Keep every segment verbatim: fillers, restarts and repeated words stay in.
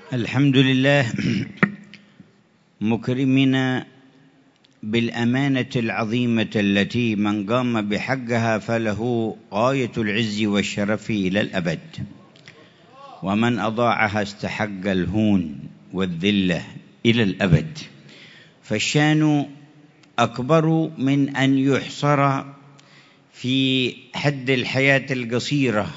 الحمد لله مكرمنا بالأمانة العظيمة التي من قام بحقها فله غاية العز والشرف إلى الأبد، ومن أضاعها استحق الهون والذلة إلى الأبد. فالشان أكبر من أن يحصر في حد الحياة القصيرة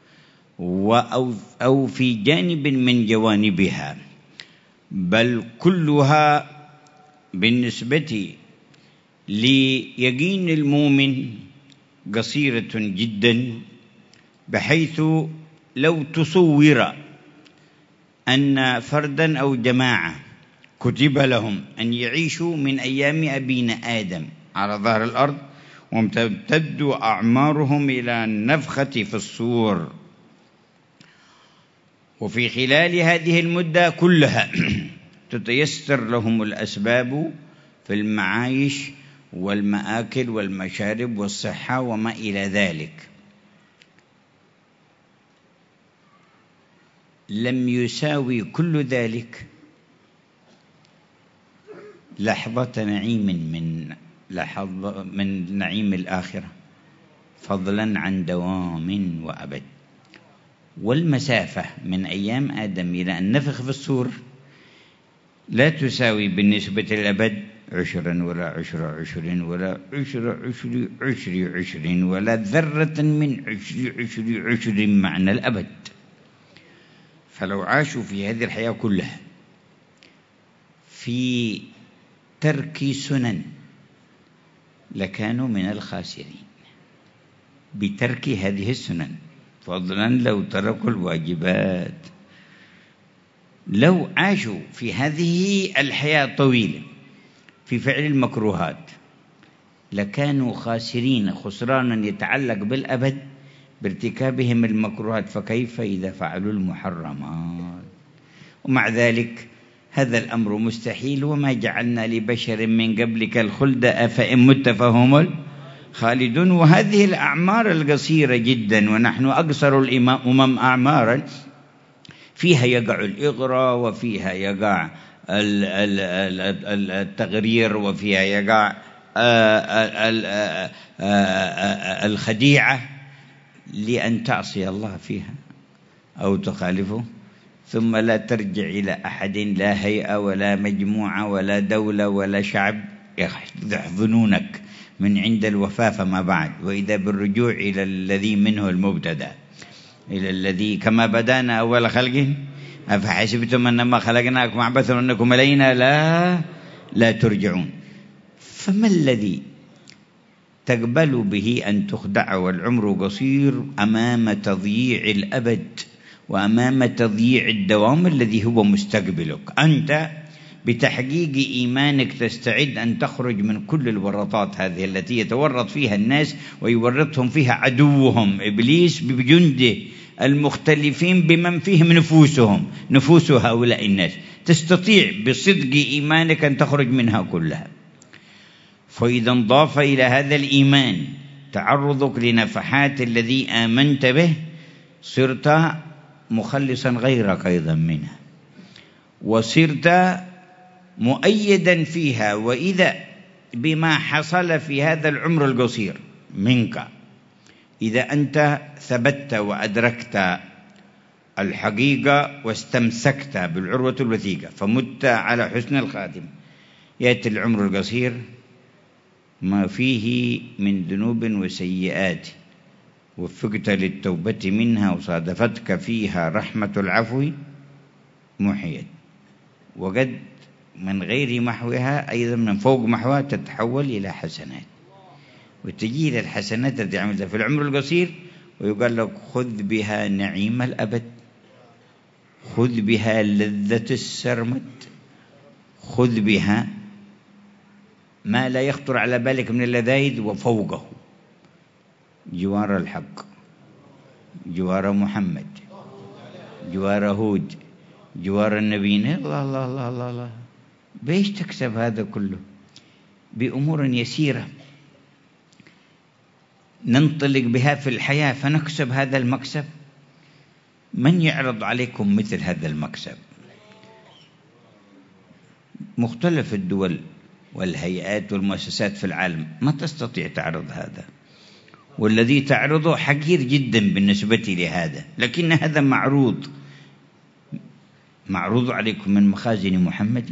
أو في جانب من جوانبها، بل كلها بالنسبة ليقين المؤمن قصيرة جدا، بحيث لو تصور أن فردا أو جماعة كتب لهم أن يعيشوا من أيام أبينا آدم على ظهر الأرض وامتد أعمارهم إلى النفخة في الصور، وفي خلال هذه المدة كلها تتيسر لهم الأسباب في المعايش والمآكل والمشارب والصحة وما إلى ذلك، لم يساوي كل ذلك لحظة نعيم من لحظة من نعيم الآخرة، فضلا عن دوام وأبد. والمسافة من أيام آدم إلى النفخ في الصور لا تساوي بالنسبة للأبد عشرا ولا عشر عشر ولا عشر عشر عشر عشر ولا ذرة من عشر عشر عشر معنى الأبد. فلو عاشوا في هذه الحياة كلها في ترك سنن لكانوا من الخاسرين بترك هذه السنن، فضلا لو تركوا الواجبات. لو عاشوا في هذه الحياة الطويلة في فعل المكروهات لكانوا خاسرين خسرانا يتعلق بالأبد بارتكابهم المكروهات، فكيف إذا فعلوا المحرمات؟ ومع ذلك هذا الأمر مستحيل، وما جعلنا لبشر من قبلك الخلد أفإن مت فهم خالدون. وهذه الأعمار القصيرة جدا، ونحن أقصر الأمم أعمارا، فيها يقع الإغراء وفيها يقع التغرير وفيها يقع الخديعة لأن تعصي الله فيها أو تخالفه، ثم لا ترجع إلى أحد، لا هيئة ولا مجموعة ولا دولة ولا شعب يحضنونك من عند الوفاة فما بعد، وإذا بالرجوع إلى الذي منه المبتدأ، إلى الذي كما بدأنا أول خلق أفحسبتم أنما خلقناكم عبثا وأنكم إلينا لا لا ترجعون. فما الذي تقبل به أن تخدع والعمر قصير أمام تضييع الأبد وأمام تضييع الدوام الذي هو مستقبلك؟ أنت بتحقيق إيمانك تستعد أن تخرج من كل الورطات هذه التي يتورط فيها الناس ويورطهم فيها عدوهم إبليس بجنده المختلفين بمن فيهم نفوسهم نفوس هؤلاء الناس. تستطيع بصدق إيمانك أن تخرج منها كلها. فإذا انضاف إلى هذا الإيمان تعرضك لنفحات الذي آمنت به، صرت مخلصا غيرك أيضا منها، وصرت مؤيدا فيها. وإذا بما حصل في هذا العمر القصير منك، إذا أنت ثبت وأدركت الحقيقة واستمسكت بالعروة الوثيقة فمت على حسن الخاتم، يأتي العمر القصير ما فيه من ذنوب وسيئات وفقت للتوبة منها وصادفتك فيها رحمة العفو محيت، وقد من غير محوها أيضا من فوق محوها تتحول إلى حسنات، وتجي إلى الحسنات التي عملتها في العمر القصير ويقال لك خذ بها نعيم الأبد، خذ بها لذة السرمد، خذ بها ما لا يخطر على بالك من اللذائذ، وفوقه جوار الحق، جوار محمد، جوار هود، جوار النبيين. الله الله الله الله الله. بيش تكسب هذا كله؟ بأمور يسيرة ننطلق بها في الحياة فنكسب هذا المكسب. من يعرض عليكم مثل هذا المكسب؟ مختلف الدول والهيئات والمؤسسات في العالم ما تستطيع تعرض هذا، والذي تعرضه حقير جدا بالنسبة لهذا، لكن هذا معروض معروض عليكم من مخازن محمد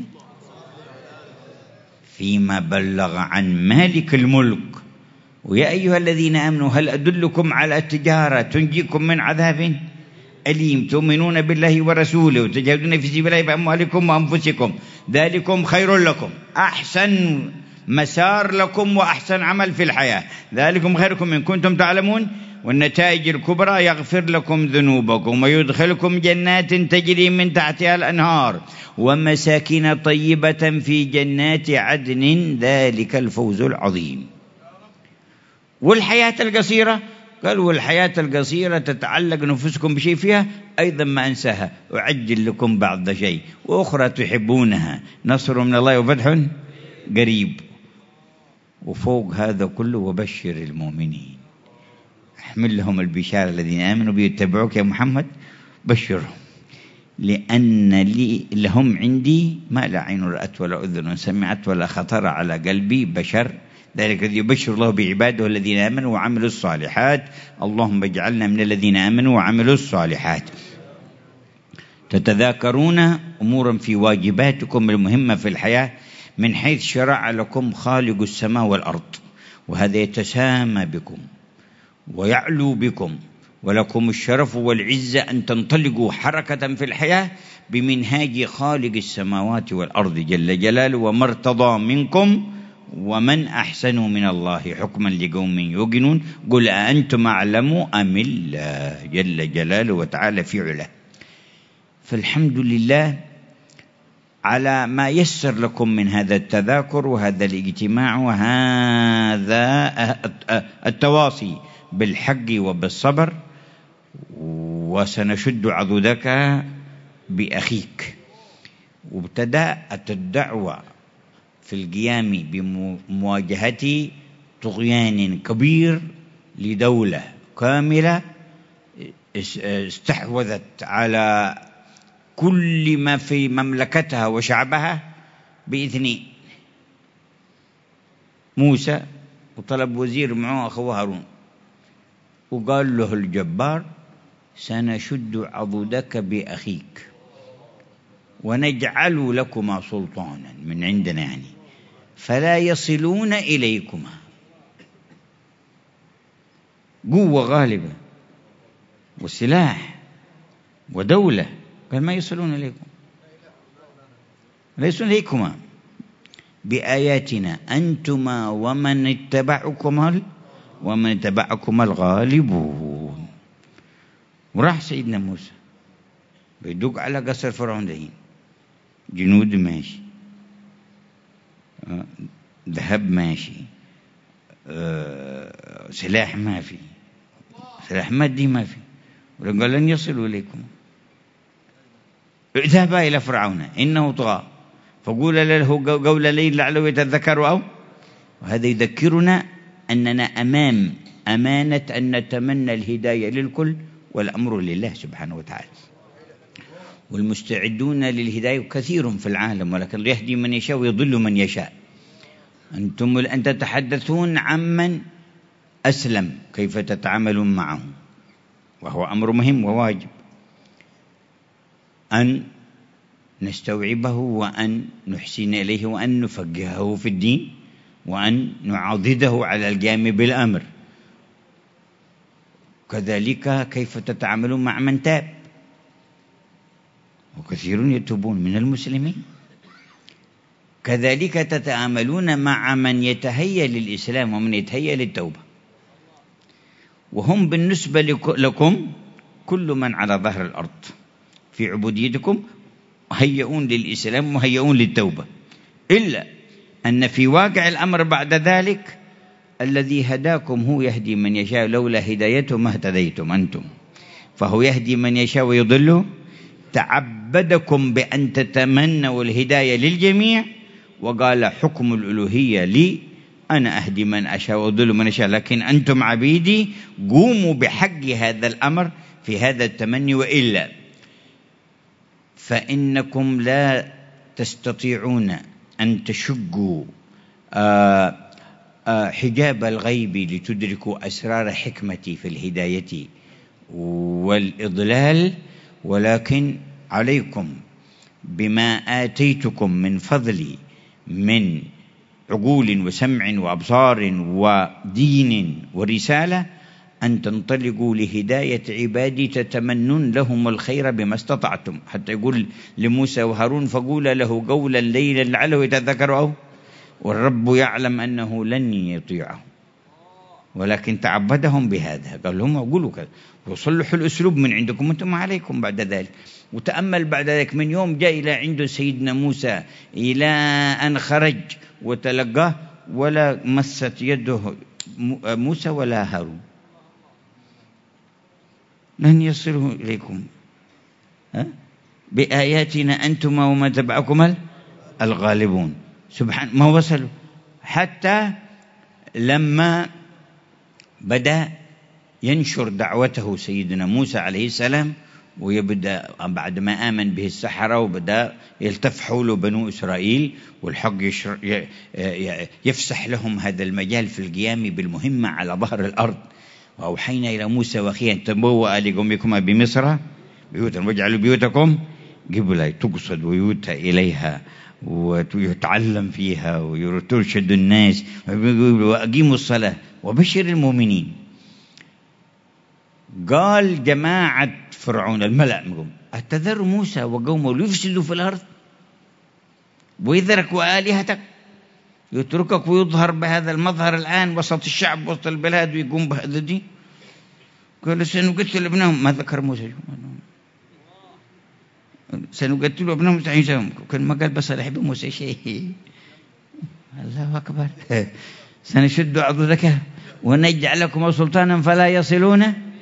فيما بلغ عن مالك الملك. ويا أيها الذين آمنوا هل أدلكم على تجارة تنجيكم من عذاب أليم تؤمنون بالله ورسوله وتجاهدون في سبيل الله بأموالكم وأنفسكم ذلكم خير لكم أحسن مسار لكم وأحسن عمل في الحياة، ذلكم خيركم إن كنتم تعلمون. والنتائج الكبرى يغفر لكم ذنوبكم ويدخلكم جنات تجري من تحتها الأنهار ومساكن طيبة في جنات عدن ذلك الفوز العظيم. والحياة القصيرة قال والحياة القصيرة تتعلق نفسكم بشيء فيها أيضا ما أنساها أعجل لكم بعض شيء وأخرى تحبونها نصر من الله وفتح قريب. وفوق هذا كله وبشر المؤمنين احمل لهم البشارة الذين آمنوا بيتبعوك يا محمد بشرهم لأن لي لهم عندي ما لا عين رأت ولا أذن سمعت ولا خطر على قلبي بشر ذلك الذي يبشر الله بعباده الذين آمنوا وعملوا الصالحات. اللهم اجعلنا من الذين آمنوا وعملوا الصالحات. تتذاكرون أمورا في واجباتكم المهمة في الحياة من حيث شرع لكم خالق السماء والأرض، وهذا يتسامى بكم ويعلو بكم ولكم الشرف والعزة أن تنطلقوا حركة في الحياة بمنهاج خالق السماوات والأرض جل جلاله وما ارتضى منكم ومن أحسن من الله حكما لقوم يوقنون. قل أأنتم أعلم أم الله جل جلاله وتعالى في علاه. فالحمد لله على ما يسر لكم من هذا التذاكر وهذا الاجتماع وهذا التواصي بالحق وبالصبر. وسنشد عضدك بأخيك. وابتدأت الدعوة في القيام بمواجهة طغيان كبير لدولة كاملة استحوذت على كل ما في مملكتها وشعبها بإذن موسى، وطلب وزير معه أخوه هارون وقال له الجبار سنشد عضدك بأخيك ونجعل لكما سلطانا من عندنا يعني فلا يصلون إليكما. قوة غالبة وسلاح ودولة قال ما يصلون إليكم لا يصلون إليكما بآياتنا أنتما ومن اتبعكما ومن اتبعكما الغالبون. وراح سيدنا موسى بيدق على قصر فرعون دهين جنود ماشي ذهب ماشي أه سلاح ما في سلاح مادي ما في وقال لن يصلوا إليكم اذهبا إلى فرعون إنه طغى فقول له قول ليل لعله يتذكر أو. وهذا يذكرنا أننا أمام أمانة أن نتمنى الهداية للكل والأمر لله سبحانه وتعالى. والمستعدون للهداية كثير في العالم ولكن يهدي من يشاء ويضل من يشاء. أنتم الآن تتحدثون عمن أسلم كيف تتعاملون معه وهو أمر مهم وواجب أن نستوعبه وأن نحسن إليه وأن نفقهه في الدين وأن نعضده على القيام بالأمر. كذلك كيف تتعاملون مع من تاب وكثيرون يتوبون من المسلمين. كذلك تتعاملون مع من يتهيأ للإسلام ومن يتهيأ للتوبة وهم بالنسبة لكم كل من على ظهر الأرض في عبوديتكم مهيئون للإسلام مهيئون للتوبة، إلا أن في واقع الأمر بعد ذلك الذي هداكم هو يهدي من يشاء لولا هدايته ما اهتديتم أنتم فهو يهدي من يشاء ويضله. تعبدكم بأن تتمنوا الهداية للجميع وقال حكم الألوهية لي أنا أهدي من أشاء وأضل من أشاء لكن أنتم عبيدي قوموا بحق هذا الأمر في هذا التمني وإلا فإنكم لا تستطيعون أن تشقوا آه آه حجاب الغيب لتدركوا أسرار حكمتي في الهداية والإضلال، ولكن عليكم بما آتيتكم من فضلي من عقول وسمع وأبصار ودين ورسالة أن تنطلقوا لهداية عبادي تتمنون لهم الخير بما استطعتم. حتى يقول لموسى وهارون فقولا له قولا ليلا لعله يتذكر أو، والرب يعلم أنه لن يطيعه، ولكن تعبدهم بهذا، قال لهم أقولوا كذا وصلحوا الأسلوب من عندكم أنتم ما عليكم بعد ذلك. وتأمل بعد ذلك من يوم جاء إلى عنده سيدنا موسى إلى أن خرج وتلقاه ولا مست يده موسى ولا هارون، لن يصلوا إليكم ها؟ بآياتنا أنتم وما تبعكم الغالبون. سبحان ما وصلوا، حتى لما بدأ ينشر دعوته سيدنا موسى عليه السلام، ويبدأ بعد ما آمن به السحرة وبدأ يلتف حوله بنو إسرائيل، والحق يفسح لهم هذا المجال في القيام بالمهمة على ظهر الأرض. وأوحينا إلى موسى وأخيه أن تبوأ لقومكما بمصر بيوتا واجعلوا بيوتكم قبلة، تقصد بيوتها إليها ويتعلم فيها ويرشد الناس وأقيموا الصلاة وبشر المؤمنين. قال جماعة فرعون الملأ أتذر موسى وقومه ليفسدوا في الأرض ويذركوا آلهتك، يتركك ويظهر بهذا المظهر الآن وسط الشعب وسط البلاد ويقوم بهذا الدين؟ قال سنقتل ابنهم، ما ذكر موسى سنقتل ابنهم تعيسهم، كان ما قال بصالح بموسى شيء. الله أكبر. سنشد عضدك ونجعل لكم سلطانا فلا يصلون،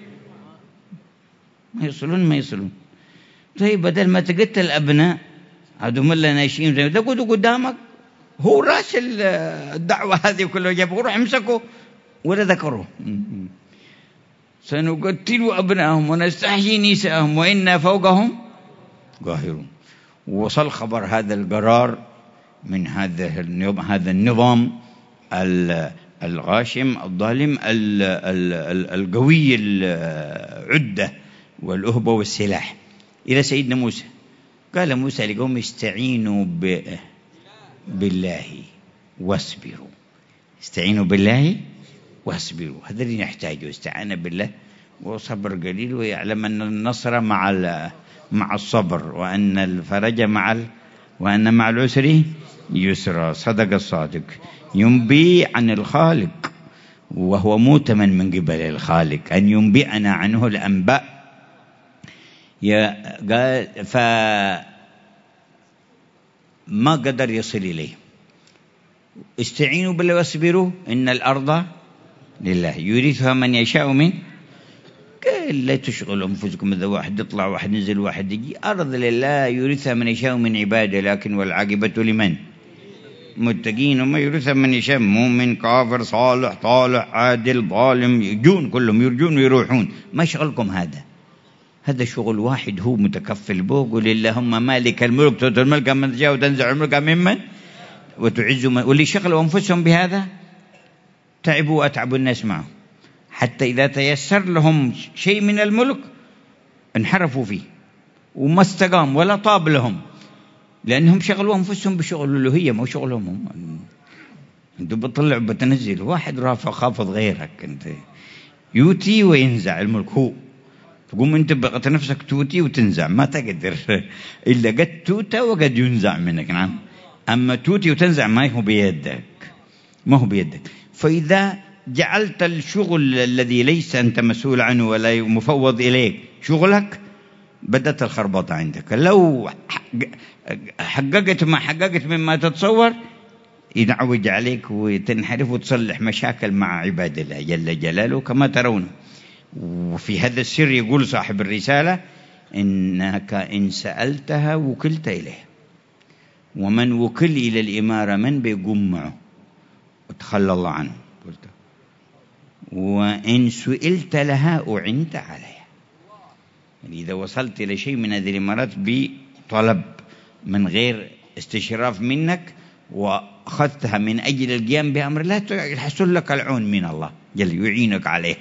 ما يصلون ما يصلون. طيب بدل ما تقتل الأبناء عدو الله ناشئين زي ده قدوا قدامك، هو راس الدعوة هذه كلها جابوا روح امسكوا ولا ذكروا. سنقتل أبنائهم ونستحيي نساءهم وإنا فوقهم قاهرون. وصل خبر هذا القرار من هذا هذا النظام الغاشم الظالم القوي العدة والأهبة والسلاح إلى سيدنا موسى. قال موسى لقوم استعينوا بالله واصبروا، استعينوا بالله واصبروا، هذا اللي نحتاجه، استعانة بالله وصبر قليل، ويعلم أن النصر مع مع الصبر، وأن الفرج مع ال... وأن مع العسر يسرا. صدق الصادق. ينبي عن الخالق وهو مؤتمن من قبل الخالق أن ينبئنا عنه الأنباء. يا قال فما قدر يصل إليه. استعينوا بالله واصبروا إن الأرض لله يورثها من يشاء من. قال لا تشغلوا أنفسكم، إذا واحد يطلع واحد نزل واحد يجي، أرض لله يورثها من يشاء من عباده، لكن والعاقبة لمن؟ متقين. وما يورثها من يشاء، مؤمن كافر صالح طالح عادل ظالم، يجون كلهم يرجون ويروحون، ما شغلكم هذا. هذا شغل واحد هو متكفل به. قل اللهم مالك الملك تؤتي الملك من تشاء وتنزع الملك ممن وتعز من. واللي شغلوا أنفسهم بهذا تعبوا وأتعبوا الناس معه، حتى إذا تيسر لهم شيء من الملك انحرفوا فيه وما استقام ولا طاب لهم، لأنهم شغلوا أنفسهم بشغل الألوهية، ما هو شغلهم هم. أنت بتطلع بتنزل واحد رافع خافض غيرك، أنت يوتي وينزع الملك هو، تقوم أنت بقت نفسك توتي وتنزع، ما تقدر إلا قد توتى وقد ينزع منك. نعم، أما توتي وتنزع ما هو بيدك، ما هو بيدك. فإذا جعلت الشغل الذي ليس أنت مسؤول عنه ولا مفوض إليك شغلك، بدأت الخربطة عندك. لو حققت ما حققت مما تتصور ينعوج عليك وتنحرف وتصلح مشاكل مع عباد الله جل جلاله كما ترون. وفي هذا السر يقول صاحب الرسالة إنك إن سألتها وكلت إليه، ومن وكل إلى الإمارة من بيقوم معه وتخلى الله عنه، وإن سئلت لها أعنت عليها. يعني إذا وصلت إلى شيء من هذه الإمارات بطلب من غير استشراف منك وأخذتها من أجل القيام بأمر الله يحصل لك العون من الله جل يعينك عليه.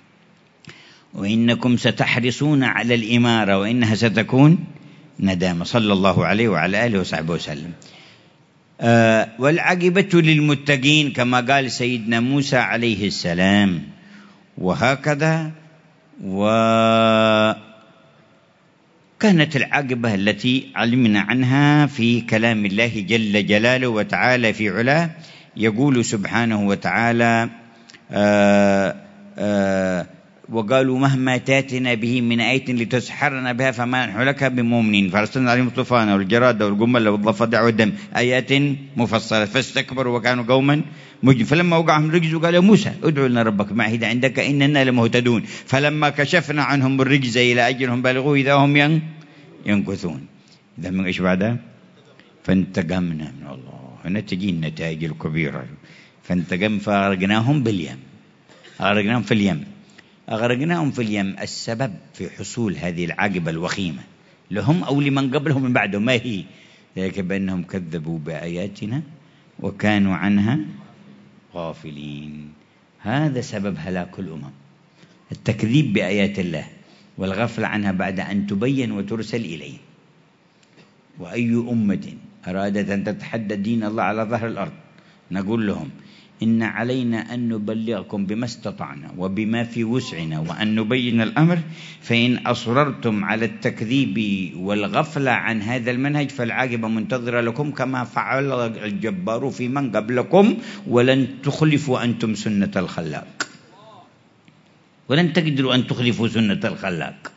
وإنكم ستحرصون على الإمارة وإنها ستكون ندامة. صلى الله عليه وعلى آله وصحبه وسلم. آه والعاقبة للمتقين كما قال سيدنا موسى عليه السلام. وهكذا وكانت العاقبة التي علمنا عنها في كلام الله جل جلاله وتعالى في علاه، يقول سبحانه وتعالى آآ آآ وقالوا مهما تاتنا به من آية لتسحرنا بها فما نحن لك بمؤمنين فأرسلنا عليهم الطوفان والجراد والقمل والضفدع والدم آيات مفصلة فاستكبروا وكانوا قوما مجرمين. فلما وقعهم الرجز قال يا موسى ادع لنا ربك ما عهد عندك إننا لمهتدون فلما كشفنا عنهم الرجز إلى أجلهم بلغوا إذا هم ينكثون. إذا من إيش بعدها؟ فانتقمنا من الله. هنا تجي النتائج الكبيرة. فانتقم فأغرقناهم باليم، أغرقناهم في اليم أغرقناهم في اليم. السبب في حصول هذه العاقبة الوخيمة لهم أو لمن قبلهم من بعدهم ما هي؟ ذلك بأنهم كذبوا بآياتنا وكانوا عنها غافلين. هذا سبب هلاك الأمم، التكذيب بآيات الله والغفل عنها بعد أن تبين وترسل إليه. وأي أمة أرادت أن تتحدى دين الله على ظهر الأرض نقول لهم إن علينا أن نبلغكم بما استطعنا وبما في وسعنا وأن نبين الأمر، فإن أصررتم على التكذيب والغفلة عن هذا المنهج فالعاقبة منتظرة لكم كما فعل الجبار في من قبلكم ولن تخلفوا أنتم سنة الخلاق، ولن تقدروا أن تخلفوا سنة الخلاق.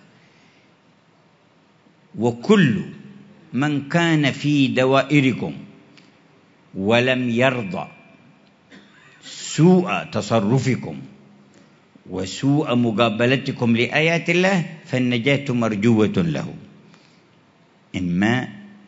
وكل من كان في دوائركم ولم يرضى سوء تصرفكم وسوء مقابلتكم لآيات الله فالنجاة مرجوة له، إما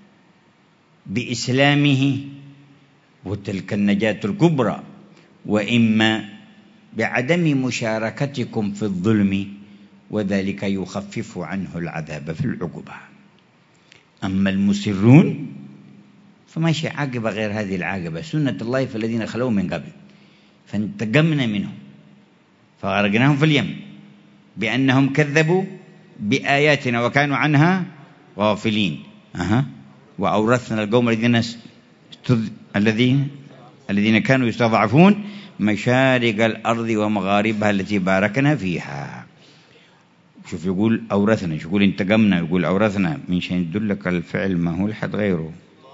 بإسلامه وتلك النجاة الكبرى، وإما بعدم مشاركتكم في الظلم وذلك يخفف عنه العذاب في العقوبة. أما المسرون فما شيء عاقبة غير هذه العاقبة سنة الله في الذين خلوا من قبل فانتقمنا منهم فغرقناهم في اليم بأنهم كذبوا بآياتنا وكانوا عنها غافلين. أها. وأورثنا القوم الذين الذين الذين كانوا يستضعفون مشارق الأرض ومغاربها التي باركنا فيها. شوف يقول أورثنا، يقول انتقمنا، يقول أورثنا، من شيء يدلك الفعل ما هو لحد غيره.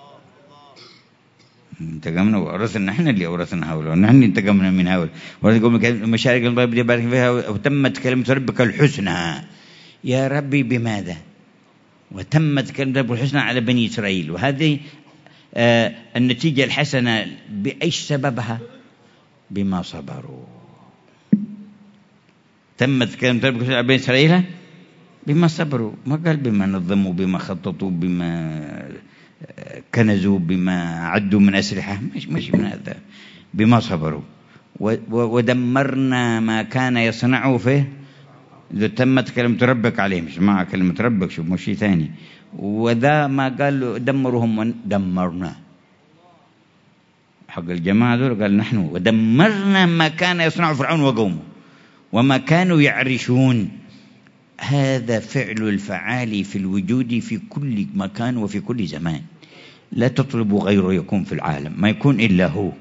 انتقمنا وأورثنا، نحن اللي أورثنا هؤلاء، نحن انتقمنا من هؤلاء. مشارق الأرض التي باركنا فيها وتمت كلمة ربك الحسنى. يا ربي بماذا؟ وتمت كلمة ربك الحسنى على بني إسرائيل. وهذه آه النتيجة الحسنة بأيش سببها؟ بما صبروا. تمت كلمة ربك الحسنى على بني إسرائيل بما صبروا، ما قال بما نظموا بما خططوا بما كنزوا بما عدوا من أسلحة، مش مش من هذا، بما صبروا. ودمرنا ما كان يصنعه فيه إذا تمت كلمة ربك عليه، مش مع كلمة ربك، شوف مش شيء ثاني. وذا ما قال دمرهم دمرنا حق الجماعة دول، قال نحن ودمرنا ما كان يصنع فرعون وقومه وما كانوا يعرشون. هذا فعل الفعال في الوجود في كل مكان وفي كل زمان، لا تطلبوا غيره يكون في العالم، ما يكون إلا هو.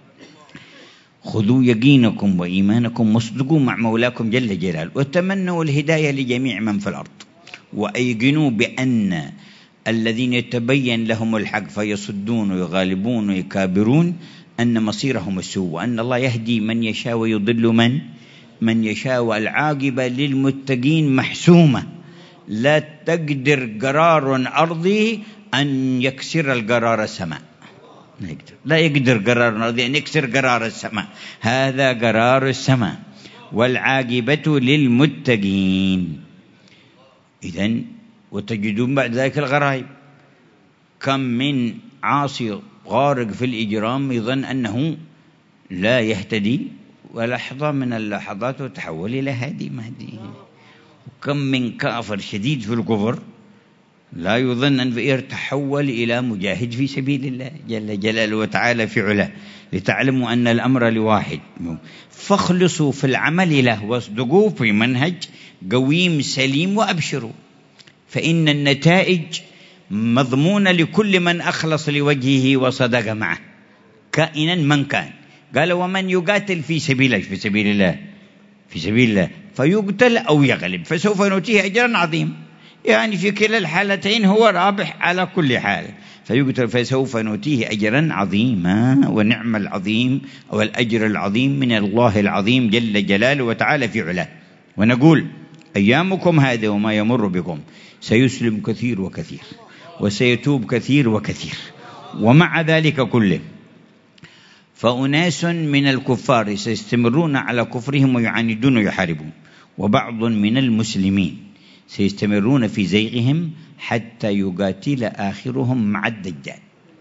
خذوا يقينكم وإيمانكم واصدقوا مع مولاكم جل جلاله وتمنوا الهداية لجميع من في الأرض، وأيقنوا بأن الذين يتبين لهم الحق فيصدون ويغالبون ويكابرون أن مصيرهم السوء، وأن الله يهدي من يشاء ويضل من من يشاء، والعاقبة للمتقين محسومة. لا تقدر قرار أرضي أن يكسر القرار السماء، لا يقدر قرار أرضي أن يكسر قرار السماء، هذا قرار السماء. والعاقبة للمتقين. إذن وتجدون بعد ذلك الغرائب، كم من عاصي غارق في الإجرام يظن أنه لا يهتدي، ولحظة من اللحظات وتحول إلى هادي مهدي. وكم من كافر شديد في الكفر لا يظن أن يتحول إلى مجاهد في سبيل الله جل جلاله وتعالى في علاه، لتعلموا أن الأمر لواحد. فاخلصوا في العمل له واصدقوا في منهج قويم سليم وأبشروا، فإن النتائج مضمونة لكل من أخلص لوجهه وصدق معه كائنا من كان. قال ومن يقاتل في سبيل في سبيل الله في سبيل الله فيقتل أو يغلب فسوف نؤتيه أجرا عظيما. يعني في كلا الحالتين هو رابح على كل حال، فيقتل فسوف نؤتيه أجرا عظيما، ونعم العظيم أو الأجر العظيم من الله العظيم جل جلاله وتعالى في علاه. ونقول أيامكم هذه وما يمر بكم سيسلم كثير وكثير وسيتوب كثير وكثير، ومع ذلك كله فأناس من الكفار سيستمرون على كفرهم ويعاندون ويحاربون، وبعض من المسلمين سيستمرون في زيغهم حتى يقاتل آخرهم مع الدجال.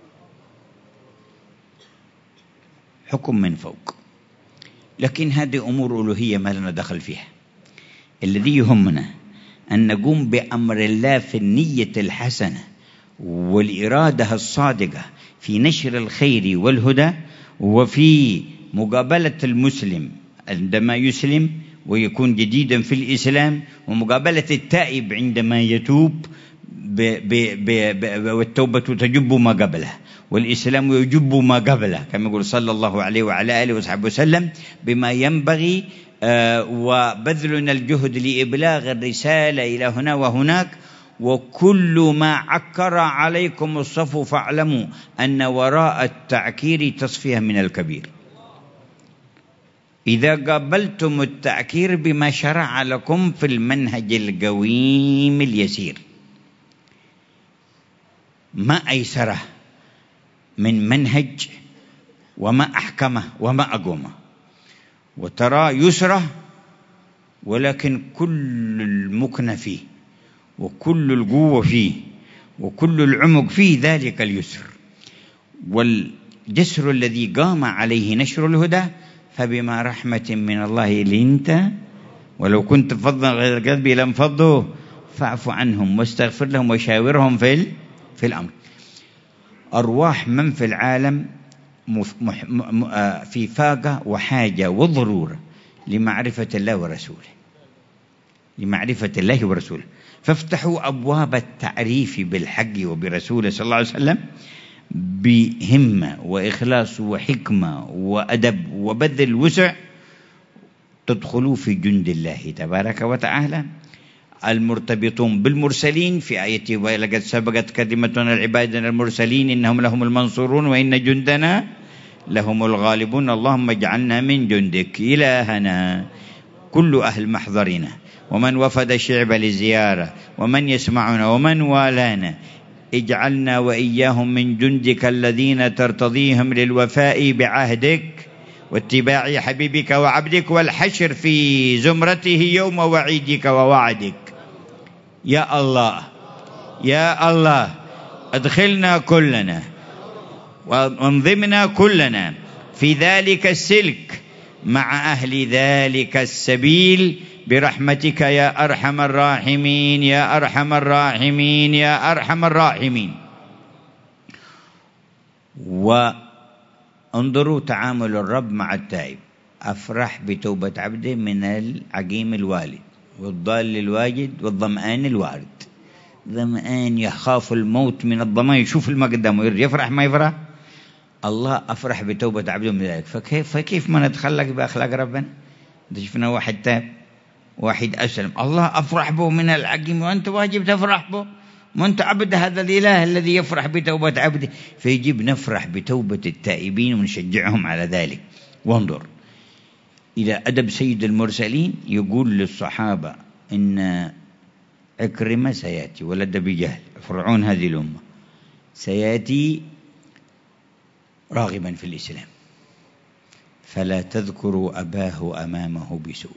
حكم من فوق، لكن هذه أمور ألوهية ما لنا دخل فيها. الذي يهمنا أن نقوم بأمر الله في النية الحسنة والإرادة الصادقة في نشر الخير والهدى، وفي مقابلة المسلم عندما يسلم ويكون جديدا في الإسلام، ومقابلة التائب عندما يتوب ب ب ب ب والتوبة تجب ما قبله والإسلام يجب ما قبله، كما يقول صلى الله عليه وعلى آله وصحبه وسلم، بما ينبغي آه وبذلنا الجهد لإبلاغ الرسالة إلى هنا وهناك. وكل ما عكر عليكم الصف فاعلموا أن وراء التعكير تصفية من الكبير. إذا قابلتم التعكير بما شرع لكم في المنهج القويم اليسير، ما أيسره من منهج وما أحكمه وما أقومه، وترى يسره ولكن كل المكن فيه وكل القوة فيه وكل العمق فيه ذلك اليسر والجسر الذي قام عليه نشر الهدى. فبما رحمة من الله لنت ولو كنت فظا غير القلب لانفضوا فاعف عنهم واستغفر لهم وشاورهم في في الأمر. أرواح من في العالم في فاقة وحاجة وضرورة لمعرفة الله ورسوله لمعرفة الله ورسوله فافتحوا أبواب التعريف بالحق وبرسوله صلى الله عليه وسلم بهمة وإخلاص وحكمة وأدب وبذل وسع، تدخلوا في جند الله تبارك وتعالى. المرتبطون بالمرسلين في آية ولقد سبقت كلمتنا العبادنا المرسلين إنهم لهم المنصورون وإن جندنا لهم الغالبون. اللهم اجعلنا من جندك إلهنا كل أهل محضرنا ومن وفد الشعب للزيارة ومن يسمعنا ومن والانا، اجعلنا وإياهم من جندك الذين ترتضيهم للوفاء بعهدك واتباع حبيبك وعبدك والحشر في زمرته يوم وعيدك ووعدك. يا الله يا الله ادخلنا كلنا وانظمنا كلنا في ذلك السلك مع أهل ذلك السبيل برحمتك يا أرحم الراحمين يا أرحم الراحمين يا أرحم الراحمين. وانظروا تعامل الرب مع التائب، أفرح بتوبة عبده من العقيم الوالد والضال الواجد والظمآن الوارد. ظمآن يخاف الموت من الظمأ، يشوف المقدم يفرح ما يفرح. الله أفرح بتوبة عبده من ذلك. فكيف فكيف ما نتخلق بأخلاق ربنا؟ شفنا واحد تاب واحد أسلم، الله أفرح به من العقيم وأنت واجب تفرح به، وأنت عبد هذا الإله الذي يفرح بتوبة عبده. فيجب نفرح بتوبة التائبين ونشجعهم على ذلك. وانظر إلى أدب سيد المرسلين، يقول للصحابة إن عكرمة سيأتي ولد بجهل فرعون هذه الأمة، سيأتي راغبا في الإسلام فلا تذكروا أباه أمامه بسوء.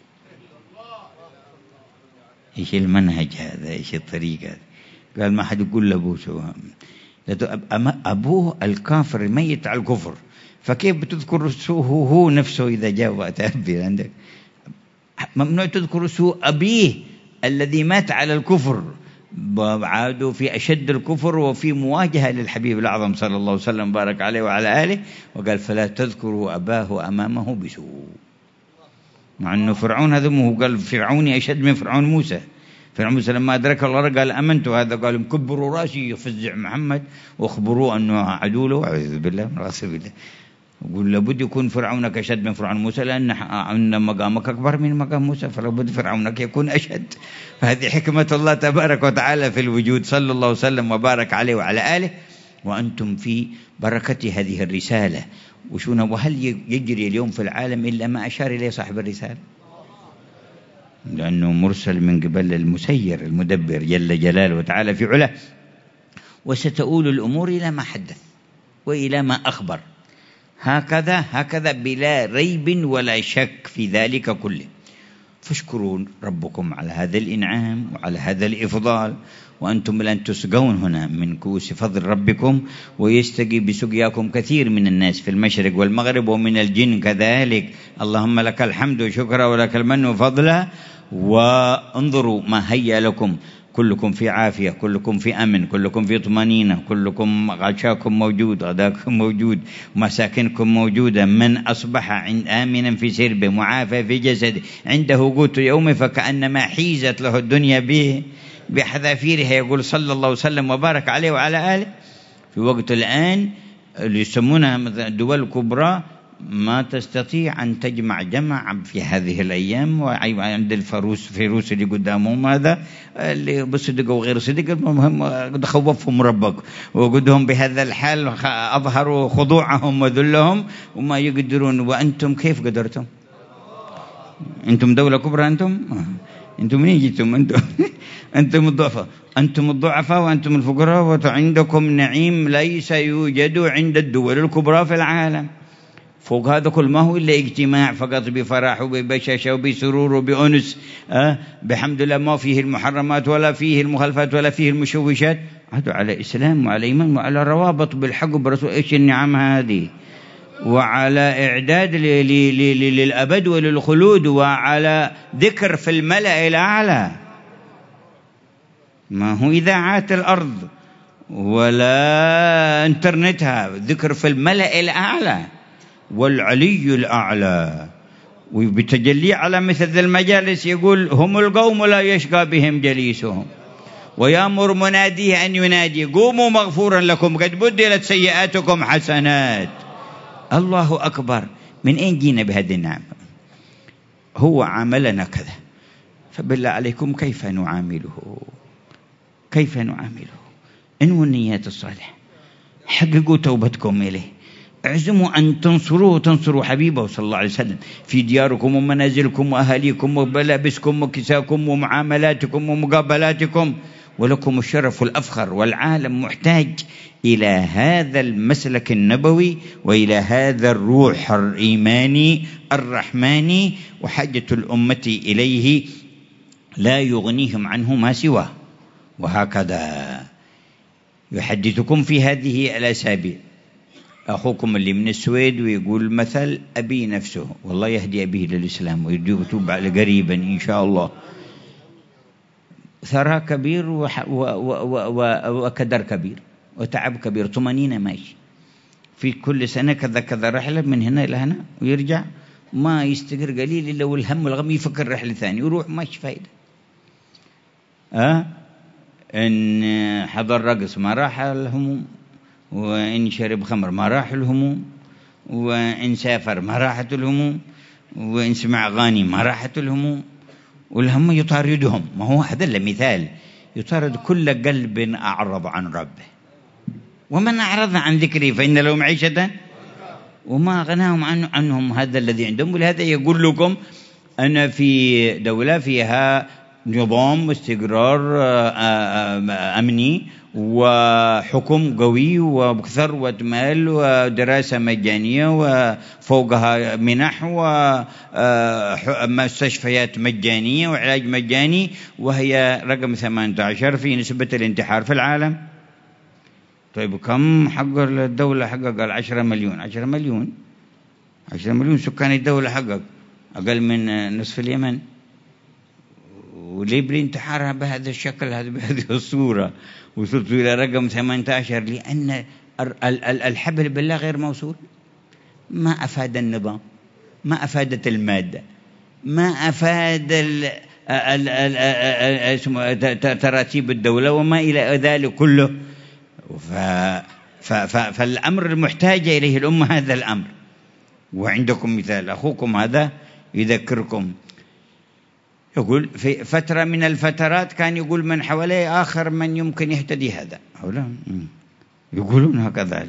إيش المنهج هذا؟ إيش الطريقة هذا؟ قال ما حد يقول لأبوه سوء، أبوه الكافر الميت على الكفر، فكيف بتذكر سوءه هو نفسه إذا جاء وقت أبي عندك؟ ممنوع تذكر سوء أبيه الذي مات على الكفر عادوا في أشد الكفر وفي مواجهة للحبيب الأعظم صلى الله عليه وسلم بارك عليه وعلى آله. وقال فلا تذكروا أباه أمامه بسوء، مع أنه فرعون هذا مو قال فرعوني أشد من فرعون موسى. فرعون موسى لما أدرك الله قال أمنت، هذا قال مكبروا راسي يفزع محمد واخبروه أنه عدو له. أعوذ بالله من رسول الله. يقول لابد يكون فرعونك أشد من فرعون موسى، لأن أن مقامك أكبر من مقام موسى، فلابد فرعونك يكون أشد. فهذه حكمة الله تبارك وتعالى في الوجود. صلى الله وسلم وبارك عليه وعلى آله. وأنتم في بركة هذه الرسالة. وشونا وهل يجري اليوم في العالم إلا ما أشار إليه صاحب الرسالة، لأنه مرسل من قبل المسير المدبر جل جلاله وتعالى في علاه. وستؤول الأمور إلى ما حدث وإلى ما أخبر، هكذا هكذا بلا ريب ولا شك في ذلك كله. فاشكروا ربكم على هذا الإنعام وعلى هذا الإفضال، وأنتم لن تسقون هنا من كؤوس فضل ربكم، ويستقي بسقياكم كثير من الناس في المشرق والمغرب ومن الجن كذلك. اللهم لك الحمد وشكرا ولك المن وفضلا. وانظروا ما هيا لكم، كلكم في عافية، كلكم في أمن، كلكم في طمأنينة، كلكم عشاكم موجود، غداكم موجود، مساكنكم موجودة. من أصبح عند آمنا في سربه معافى في جسده عنده قوت يومه فكأنما حيزت له الدنيا به بحذافيرها. يقول صلى الله وسلم وبارك عليه وعلى آله. في وقت الآن اللي يسمونها الدول الكبرى ما تستطيع أن تجمع جمع في هذه الأيام، وعند الفروس فيروس اللي قدامهم هذا اللي بصدق وغير صدق، المهم خوفهم ربك وقدهم بهذا الحال أظهروا خضوعهم وذلهم وما يقدرون. وأنتم كيف قدرتم؟ أنتم دولة كبرى، أنتم أنتم منين جيتم؟ أنتم أنتم الضعفاء، أنتم الضعفاء وأنتم الفقراء، وعندكم نعيم ليس يوجد عند الدول الكبرى في العالم. فوق هذا كل ما هو إلا اجتماع فقط بفرح وببشاشة وبسرور وبأنس. أه بحمد الله ما فيه المحرمات ولا فيه المخالفات ولا فيه المشوشات. عدوا على إسلام وعلى إيمان وعلى روابط بالحق برسول. إيش النعم هذه؟ وعلى إعداد للأبد وللخلود، وعلى ذكر في الملأ الأعلى. ما هو إذاعات الأرض ولا انترنتها، ذكر في الملأ الأعلى والعلي الأعلى. وبتجلي على مثل ذي المجالس يقول هم القوم لا يشقى بهم جليسهم، ويأمر مناديه أن ينادي قوموا مغفورا لكم قد بدلت سيئاتكم حسنات. الله أكبر. من أين جينا بهذه النعمة؟ هو عاملنا كذا، فبالله عليكم كيف نعامله؟ كيف نعامله؟ انووا النيات الصالحة، حققوا توبتكم إليه، اعزموا أن تنصروه تنصروا حبيبه صلى الله عليه وسلم في دياركم ومنازلكم وأهاليكم وملابسكم وكساكم ومعاملاتكم ومقابلاتكم. ولكم الشرف والأفخر، والعالم محتاج إلى هذا المسلك النبوي وإلى هذا الروح الإيماني الرحماني، وحاجة الأمة إليه لا يغنيهم عنه ما سواه. وهكذا يحدثكم في هذه الأسابيع أخوكم اللي من السويد ويقول مثل أبي نفسه، والله يهدي أبيه للإسلام ويتوب على قريبا إن شاء الله. ثراء كبير وح و و و وكدر كبير وتعب كبير، طمأنينة ماشي في كل سنة كذا كذا رحلة من هنا إلى هنا ويرجع، ما يستقر قليل إلا والهم والغم يفكر رحلة ثانية ويروح، ماشي فايدة. أه؟ إن حضر رقص ما راح الهموم، وإن شرب خمر ما راح الهموم، وإن سافر ما راحت الهموم، وإن سمع أغاني ما راحت الهموم، والهم يطاردهم. ما هو هذا المثال، يطارد كل قلب أعرض عن ربه. ومن أعرض عن ذكري فإن له معيشة وما غناهم عنه عنهم هذا الذي عندهم. ولهذا يقول لكم أنا في دولة فيها نظام واستقرار أمني وحكم قوي وثروة مال ودراسة مجانية وفوقها منح ومستشفيات مجانية وعلاج مجاني، وهي رقم ثمانية عشر في نسبة الانتحار في العالم. طيب كم حقق الدولة؟ حقق عشرة مليون. عشرة مليون عشرة مليون سكان الدولة، حقق أقل من نصف اليمن. وليه بالانتحار بهذا الشكل هذا بهذه الصورة؟ وصلت إلى رقم ثمانية عشر لأن الحبل بالله غير موصول. ما أفاد النظام، ما أفادت المادة، ما أفاد تراتيب الدولة وما إلى ذلك كله. فالأمر المحتاج إليه الأمة هذا الأمر. وعندكم مثال أخوكم هذا يذكركم، يقول في فترة من الفترات كان يقول من حواليه آخر من يمكن يهتدي هذا، هؤلاء يقولون هكذا،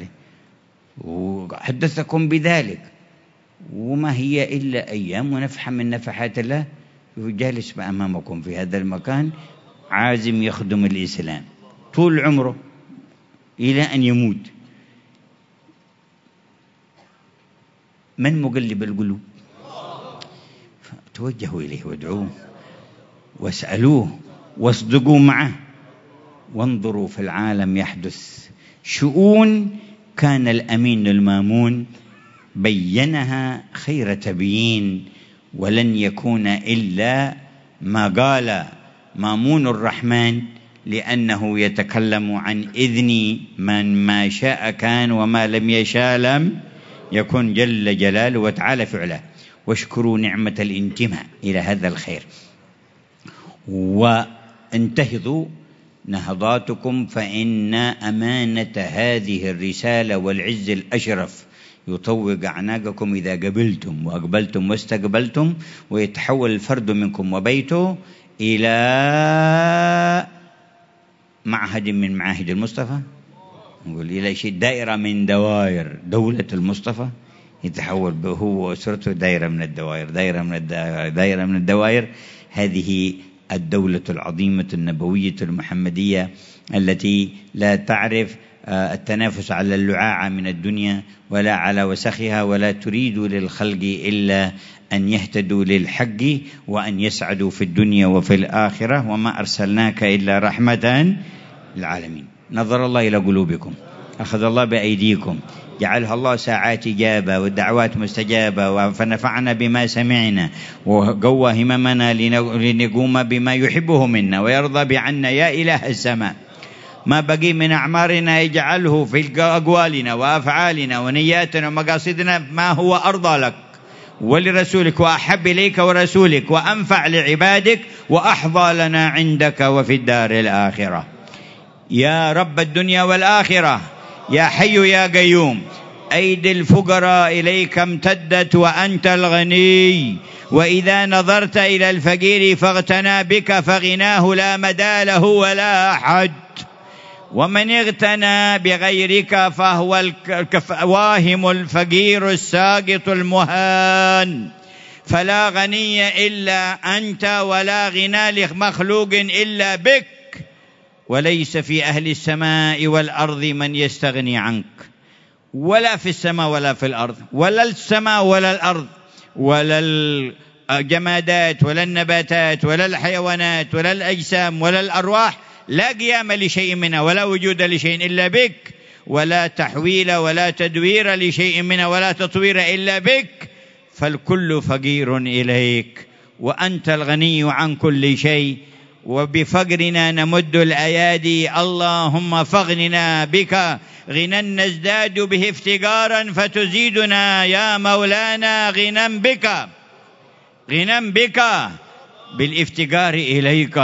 وحدثكم بذلك، وما هي إلا أيام ونفحة من نفحات الله. جالس أمامكم في هذا المكان عازم يخدم الإسلام طول عمره إلى أن يموت. من مقلب القلوب؟ توجهوا إليه وادعوه واسألوه واصدقوا معه، وانظروا في العالم يحدث شؤون كان الأمين المامون بينها خير تبيين، ولن يكون إلا ما قال مامون الرحمن، لأنه يتكلم عن إذن من ما شاء كان وما لم يشاء لم يكن جل جلاله وتعالى فعله. واشكروا نعمة الانتماء إلى هذا الخير، وانتهضوا نهضاتكم، فإن أمانة هذه الرسالة والعز الأشرف يطوق أعناقكم إذا قبلتم وأقبلتم واستقبلتم، ويتحول الفرد منكم وبيته إلى معهد من معاهد المصطفى، نقول إلى شيء دائرة من دوائر دولة المصطفى، يتحول هو وأسرته دائرة من الدوائر، دائرة من الدوائر، دائرة من الدوائر. هذه الدولة العظيمة النبوية المحمدية التي لا تعرف التنافس على اللعاعة من الدنيا ولا على وسخها، ولا تريد للخلق إلا أن يهتدوا للحق وأن يسعدوا في الدنيا وفي الآخرة، وما أرسلناك إلا رحمة للعالمين. نظر الله إلى قلوبكم، أخذ الله بأيديكم، جعلها الله ساعات إجابة والدعوات مستجابة، فنفعنا بما سمعنا، وقوى هممنا لنقوم بما يحبه منا ويرضى بعنا يا إله السماء. ما بقي من أعمارنا يجعله في أقوالنا وأفعالنا ونياتنا ومقاصدنا ما هو أرضى لك ولرسولك وأحب إليك ورسولك وأنفع لعبادك وأحظى لنا عندك وفي الدار الآخرة. يا رب الدنيا والآخرة، يا حي يا قيوم، أيدي الفقراء إليك امتدت وأنت الغني، وإذا نظرت إلى الفقير فاغتنى بك فغناه لا مدى له ولا حد، ومن اغتنى بغيرك فهو الواهم الفقير الساقط المهان. فلا غني إلا أنت، ولا غنى لمخلوق إلا بك، وليس في أهل السماء والأرض من يستغني عنك، ولا في السماء ولا في الأرض، ولا السماء ولا الأرض، ولا الجمادات ولا النباتات ولا الحيوانات ولا الأجسام ولا الأرواح، لا قيام لشيء منها ولا وجود لشيء إلا بك، ولا تحويل ولا تدوير لشيء منها ولا تطوير إلا بك، فالكل فقير إليك، وأنت الغني عن كل شيء. وبفقرنا نمد الأيادي، اللهم فاغننا بك غنى نزداد به افتقارا فتزيدنا يا مولانا غنى بك، غنى بك بالافتقار إليك.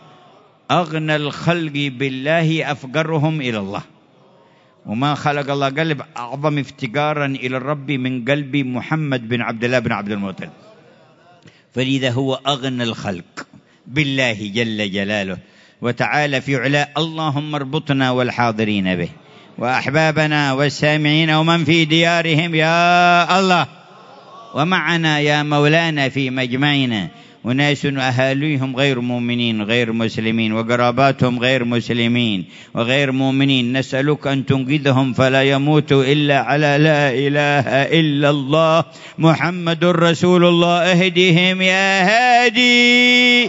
أغنى الخلق بالله أفقرهم إلى الله، وما خلق الله قلب أعظم افتقارا إلى الرب من قلب محمد بن عبد الله بن عبد المطلب، فلذا هو أغنى الخلق بالله جل جلاله وتعالى في علاء. اللهم اربطنا والحاضرين به وأحبابنا والسامعين ومن في ديارهم يا الله، ومعنا يا مولانا في مجمعنا وناس أهاليهم غير مؤمنين غير مسلمين وقراباتهم غير مسلمين وغير مؤمنين، نسألك أن تنقذهم فلا يموتوا إلا على لا إله إلا الله محمد رسول الله. اهدهم يا هادي،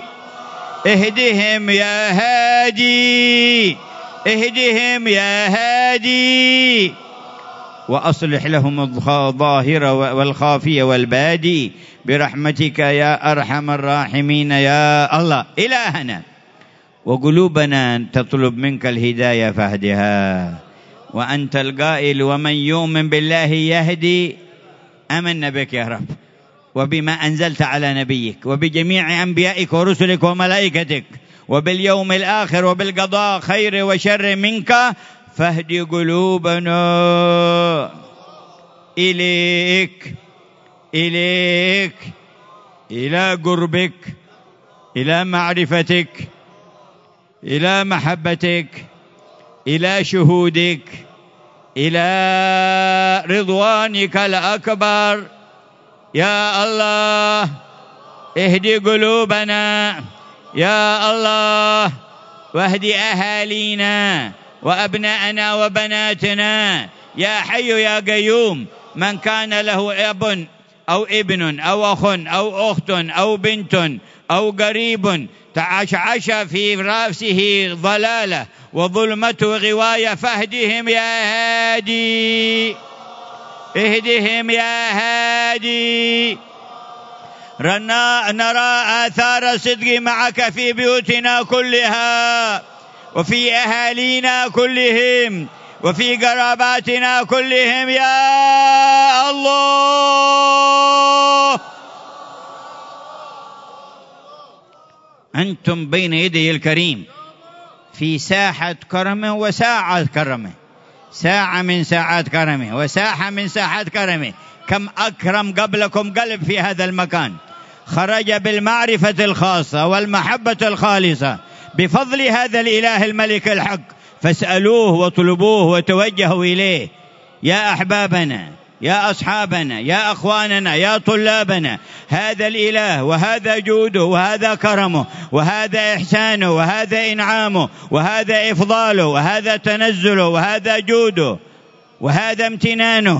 اهدهم يا هادي، اهدهم يا هادي، وأصلح لهم الظاهر والخافي والبادي برحمتك يا أرحم الراحمين يا الله. إلهنا وقلوبنا تطلب منك الهداية فاهدها، وأنت القائل ومن يؤمن بالله يهدي. آمنا بك يا رب وبما أنزلت على نبيك وبجميع أنبيائك ورسلك وملائكتك وباليوم الآخر وبالقضاء خير وشر منك، فاهدي قلوبنا إليك إليك إلى قربك، إلى معرفتك، إلى محبتك، إلى شهودك، إلى رضوانك الأكبر يا الله. اهدي قلوبنا يا الله، واهدي أهالينا وأبناءنا وبناتنا يا حي يا قيوم. من كان له أب أو ابن أو أخ أو أخت أو بنت أو قريب تعشعش في رأسه ضلالة وظلمة غواية فاهدهم يا هادي، اهدهم يا هادي. نرى آثار الصدق معك في بيوتنا كلها وفي أهالينا كلهم وفي قراباتنا كلهم يا الله. أنتم بين يدي الكريم في ساحة كرمه وساعة كرمه، ساعة من ساعات كرمه وساحة من ساحات كرمه. كم أكرم قبلكم قلب في هذا المكان خرج بالمعرفة الخاصة والمحبة الخالصة بفضل هذا الإله الملك الحق، فاسألوه واطلبوه وتوجهوا إليه. يا أحبابنا يا أصحابنا يا أخواننا يا طلابنا، هذا الإله وهذا جوده وهذا كرمه وهذا إحسانه وهذا إنعامه وهذا إفضاله وهذا تنزله وهذا جوده وهذا امتنانه،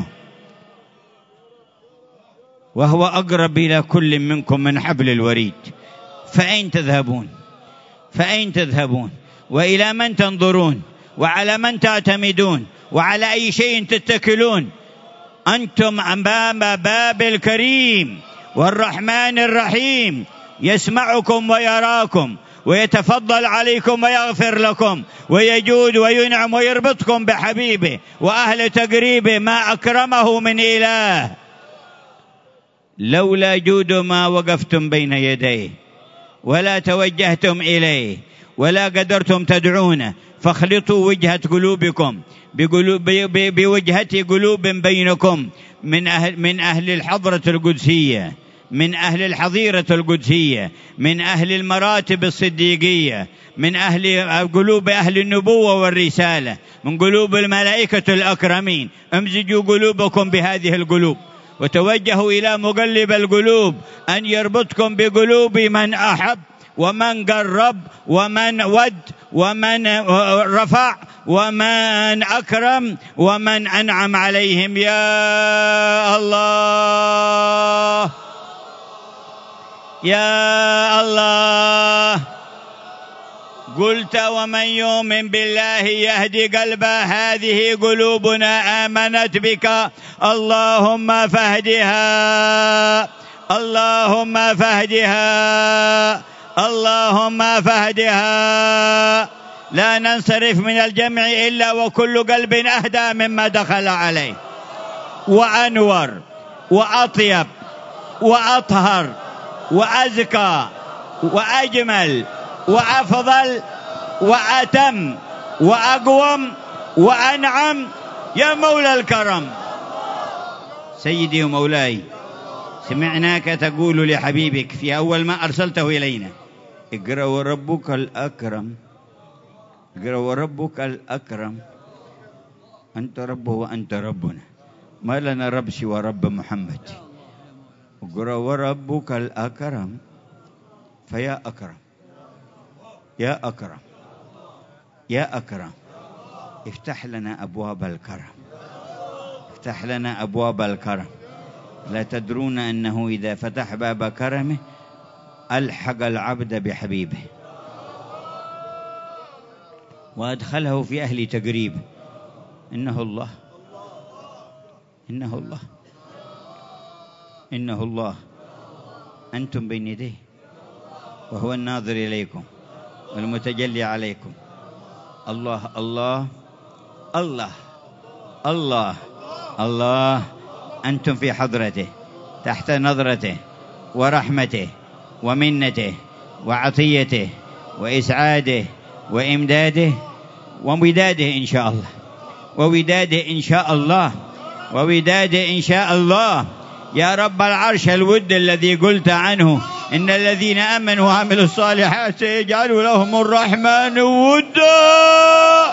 وهو أقرب إلى كل منكم من حبل الوريد. فأين تذهبون؟ فأين تذهبون؟ وإلى من تنظرون؟ وعلى من تعتمدون؟ وعلى أي شيء تتكلون؟ أنتم أمام باب الكريم والرحمن الرحيم، يسمعكم ويراكم ويتفضل عليكم ويغفر لكم ويجود وينعم ويربطكم بحبيبه وأهل تقريبه. ما أكرمه من إله. لولا جود ما وقفتم بين يديه ولا توجهتم إليه ولا قدرتم تدعونه. فاخلطوا وجهة قلوبكم بقلوب بوجهة قلوب بينكم من أهل, من أهل الحضرة القدسية، من أهل الحظيرة القدسية، من أهل المراتب الصديقية، من أهل قلوب أهل النبوة والرسالة، من قلوب الملائكة الأكرمين. امزجوا قلوبكم بهذه القلوب وتوجهوا إلى مقلب القلوب أن يربطكم بقلوب من أحب ومن قرب ومن ود ومن رفع ومن أكرم ومن أنعم عليهم يا الله يا الله. قلت ومن يؤمن بالله يهدي قلبه، هذه قلوبنا آمنت بك، اللهم فاهدها اللهم فاهدها اللهم فاهدها. لا ننصرف من الجمع إلا وكل قلب أهدى مما دخل عليه، وأنور وأطيب وأطهر وأزكى وأجمل وأفضل وأتم وأقوم وأنعم يا مولى الكرم. سيدي ومولاي، سمعناك تقول لحبيبك في أول ما أرسلته إلينا: اقرأ وربك الأكرم، اقرأ وربك الأكرم، أنت ربه وأنت ربنا، ما لنا رب سوى رب محمد. اقرأ وربك الأكرم، فيا أكرم يا أكرم يا أكرم افتح لنا أبواب الكرم، افتح لنا أبواب الكرم. لا تدرون أنه إذا فتح باب كرمه ألحق العبد بحبيبه وأدخله في أهل تقريب. إنه الله إنه الله، إنه الله، أنتم بين يديه، وهو الناظر إليكم والمتجلي عليكم. الله الله الله الله الله، أنتم في حضرته تحت نظرته ورحمته ومنته وعطيته وإسعاده وإمداده ووداده إن شاء الله، ووداده إن شاء الله، ووداده إن شاء الله. يا رب العرش، الود الذي قلت عنه إن الذين آمنوا وعملوا الصالحات سيجعل لهم الرحمن ودا.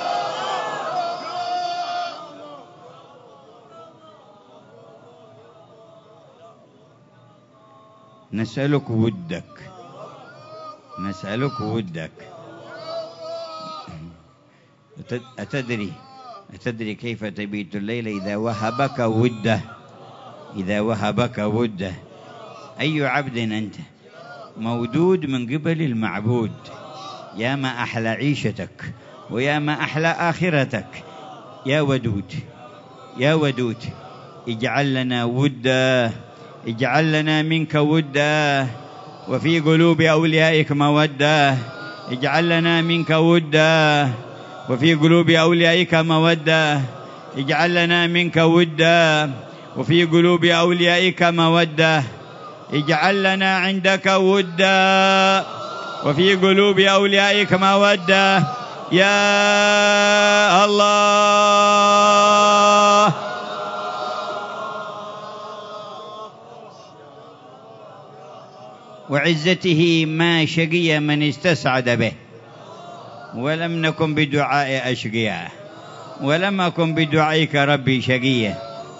نسألك ودك، نسألك ودك. أتدري أتدري كيف تبيت الليل إذا وهبك وده، إذا وهبك وده. أي عبد أنت مودود من قبل المعبود. يا ما أحلى عيشتك، ويا ما أحلى آخرتك. يا ودود، يا ودود، اجعل لنا ودا، اجعل لنا منك ودا، وفي قلوب أوليائك مودة. اجعل لنا منك ودا، وفي قلوب أوليائك مودة. اجعل لنا منك ودا، وفي قلوب أوليائك مودة. اجعل لنا عندك ودا، وفي قلوب أوليائك مودة. يا الله. وعزته ما شقي من استسعد به، ولم نكن بدعاء أشقياء، ولم أكن بدعائك ربي شقيا.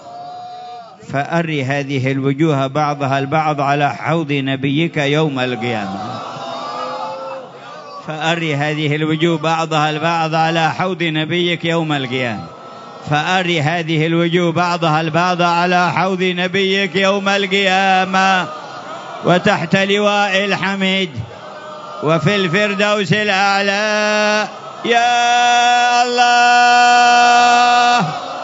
فأري هذه الوجوه بعضها البعض على حوض نبيك يوم القيامة. فأري هذه الوجوه بعضها البعض على حوض نبيك يوم القيامة. فأري هذه الوجوه بعضها البعض على حوض نبيك يوم القيامة، وتحت لواء الحميد، وفي الفردوس الأعلى. يا الله،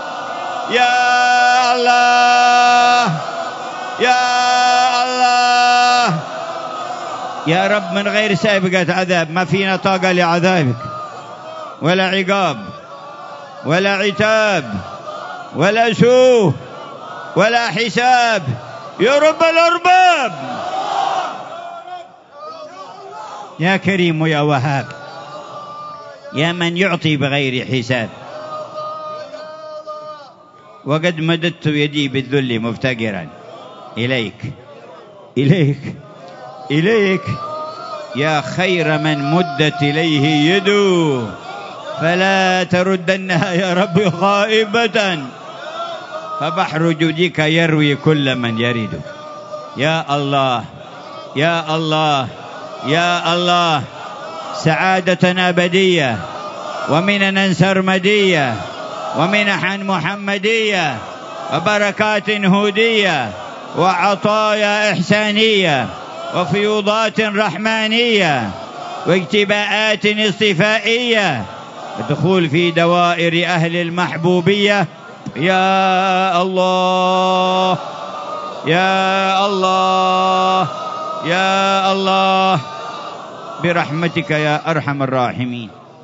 يا الله، يا الله. يا رب من غير سابقة عذاب، ما فينا طاقة لعذابك، ولا عقاب، ولا عتاب، ولا سوء، ولا حساب. يا رب الأرباب، يا كريم يا وهاب، يا من يعطي بغير حساب. وقد مددت يدي بالذل مفتقرا إليك، إليك، إليك، يا خير من مدت إليه يده، فلا تردنها يا رب خائبة، فبحر جودك يروي كل من يرد. يا الله، يا الله، يا الله. سعادة أبدية، ومننا سرمدية، ومنحا محمدية، وبركات هودية، وعطايا إحسانية، وفيوضات رحمانية، واجتباءات اصطفائية، ودخول في دوائر أهل المحبوبية. يا الله، يا الله، يا الله، برحمتك يا أرحم الراحمين.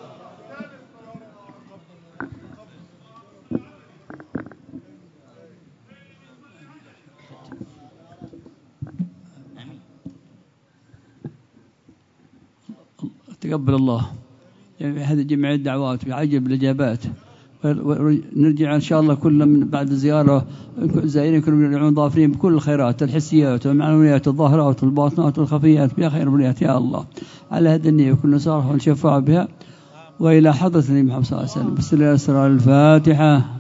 تقبل الله يعني هذه جميع الدعوات ويعجب الإجابات. نرجع إن شاء الله كل من بعد الزيارة زائرين كلهم ضافرين بكل الخيرات الحسيات والمعنويات الظاهرات والباطنات والخفيات يا خير البريات. يا الله على هذا النية وكل صالح ونشفع بها وإلى حضرة النبي محمد صلى الله عليه وسلم. بسم الله الرحمن الرحيم. الفاتحة.